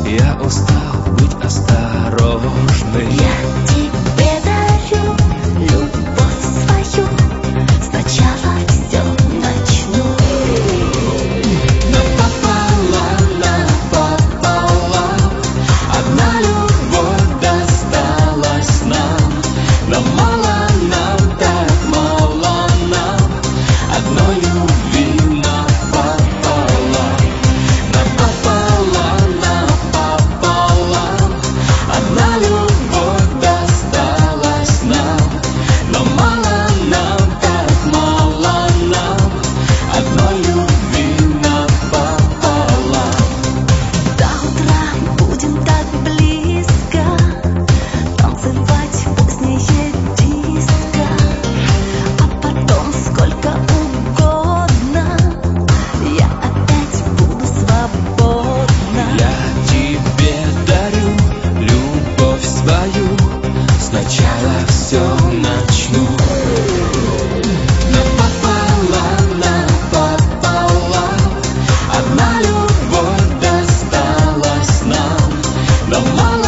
Я устал быть осторожным. Я тебе дарю любовь свою, сначала все начну. Напополам, одна любовь досталась нам. Но мало нам, так мало нам одной любви напополам. Напополам, напополам, одна любовь досталась нам. Но мало нам, так мало нам одной любви напополам. До утра будем так близко танцевать позднее диско, а потом сколько угодно я опять буду свободна. Я тебе дарю любовь свою, сначала все начну. Напополам, напополам, одна любовь досталась нам. Но мало